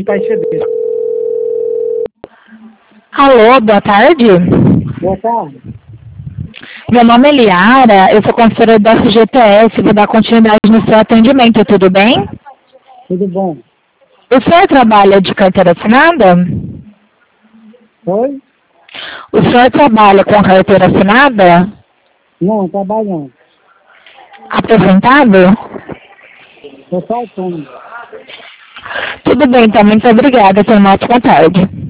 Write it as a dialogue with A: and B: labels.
A: Vai ceder.
B: Alô, boa tarde.
A: Boa tarde.
B: Meu nome é Liara, eu sou consultora da FGTS, vou dar continuidade no seu atendimento, tudo bem?
A: Tudo bom?
B: O senhor trabalha de carteira assinada?
A: Oi?
B: O senhor trabalha com carteira assinada?
A: Não, trabalhando.
B: Aposentado?
A: Eu sou autônomo.
B: Tudo bem, então, muito obrigada, tenha uma ótima tarde.